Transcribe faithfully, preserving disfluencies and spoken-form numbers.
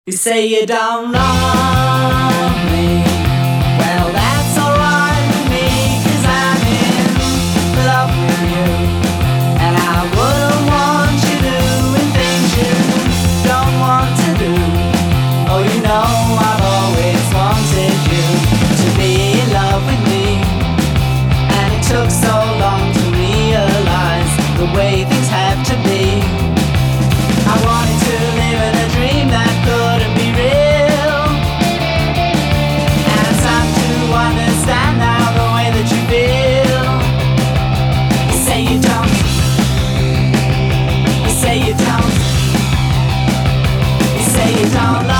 You say you don't love me. Well, that's alright with me, 'cause I'm in love with you. And I wouldn't want you doing things you don't want to do. Oh, you know I've always wanted you to be in love with me. And it took so long to realize the way things have to be. I wanted to live in a dream that couldn't be real. And it's time to understand now the way that you feel. You say you don't. You say you don't. You say you don't love